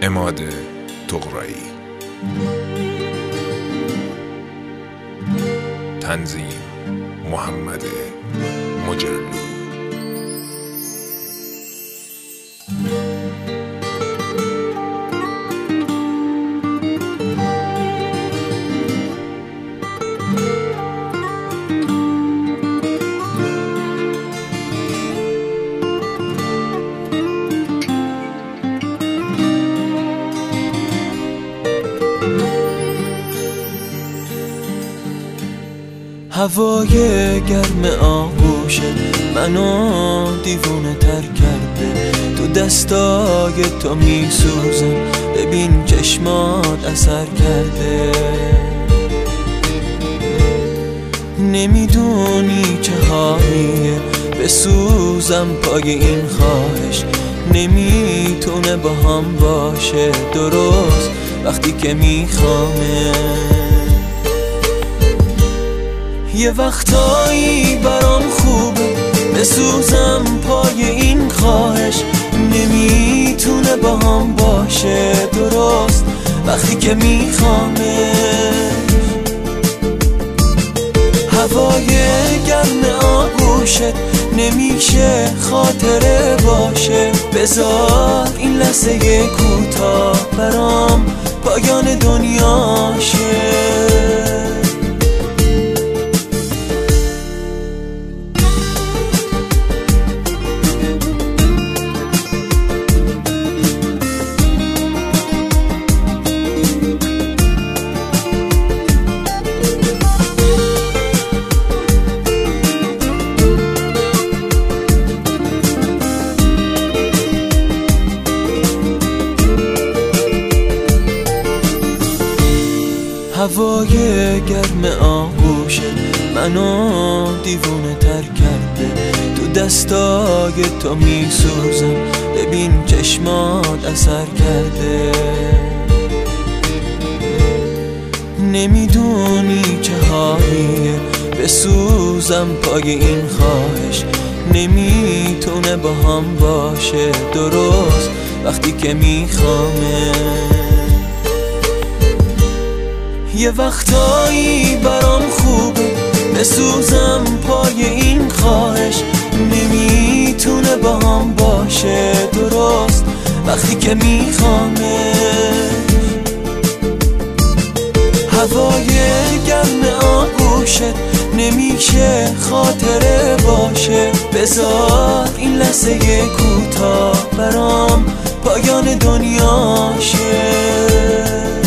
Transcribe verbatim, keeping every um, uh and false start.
عماد طغرایی. تنظیم محمد مجلو. هوای گرم آغوش منو دیوونه تر کرده، تو دستای تو میسوزم، ببین چشمات اثر کرده. نمیدونی چه حالیه بسوزم پای این خواهش، نمیتونه با هم باشه درست وقتی که میخوامه. یه وقتایی برام خوبه بسوزم پای این خواهش، نمیتونه با هم باشه درست وقتی که میخوامه. هوای گرم آغوشت نمیشه خاطره باشه، بذار این لحظه کوتاه برام پایان دنیاشه. هوای گرم آغوش منو دیوونه تر کرده، تو دستای تو میسوزم، ببین چشمات اثر کرده. نمیدونی چه حالیه بسوزم پای این خواهش، نمیتونه با هم باشه درست وقتی که میخوامه. یه وقتایی برام خوبه بسوزم پای این خواهش، نمیتونه با هم باشه درست وقتی که میخوامه. هوای گرم آغوشت نمیشه خاطره باشه، بذار این لحظه کوتاه برام پایان دنیاشه.